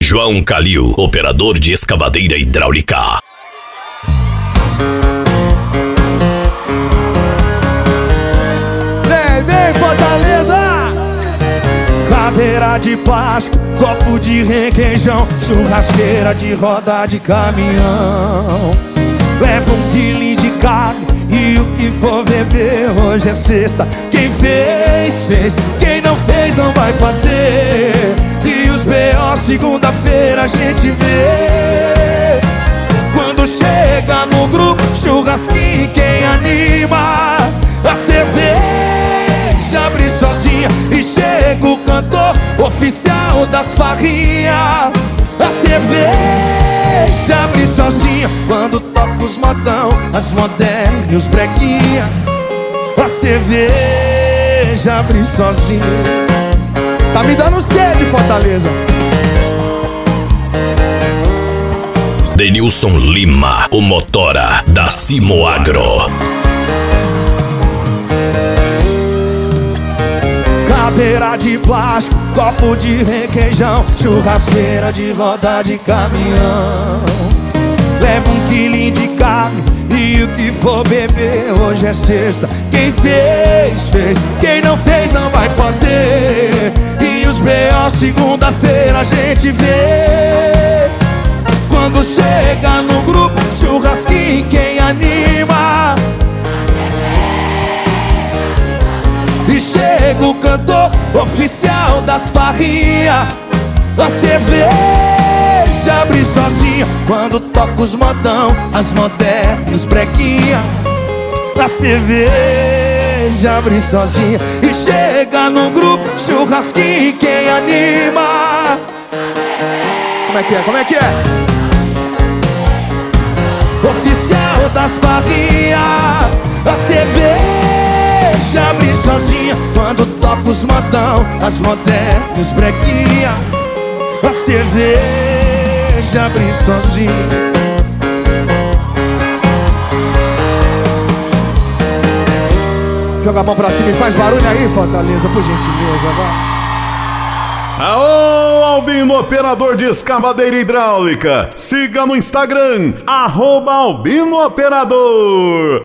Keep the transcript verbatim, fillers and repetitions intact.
João Calil, operador de escavadeira hidráulica. Vem, vem, Fortaleza! Cadeira de plástico, copo de requeijão, churrasqueira de roda de caminhão. Leva um quilo de carne e o que for beber. Hoje é sexta, quem fez, fez. Quem não fez, não vai fazer. E os B O segunda-feira a gente vê. Quando chega no grupo, churrasquinho, quem anima? A cerveja abre sozinha e chega o cantor oficial das farrinhas. A cerveja abre sozinha quando toca os modão, as modernas e os breguinha. A cerveja abre sozinha. Tá me dando sede, Fortaleza. Denilson Lima, o motora da Simoagro. Cadeira de plástico, copo de requeijão, churrasqueira de roda de caminhão. Leva um quilinho de carne e o que for beber. Hoje é sexta, quem fez, fez. Quem não fez, não vai fazer. E os B O segunda-feira a gente vê. Quando chega no grupo, churrasquinho, quem anima? E chega o cantor oficial das farrinhas. A cerveja abre sozinha quando toca os modão, as modernas e os breguinha. A cerveja abre sozinha e chega no grupo, churrasquinho, quem anima? Como é que é? Como é que é? Oficial das farrinhas. A cerveja abre sozinha quando toca os modão, as modernas e os breguinha. A cerveja abre sozinha. Joga a mão pra cima e faz barulho aí, Fortaleza, por gentileza, vai. Alô, Albino, operador de escavadeira hidráulica. Siga no Instagram, arroba Albino Operador.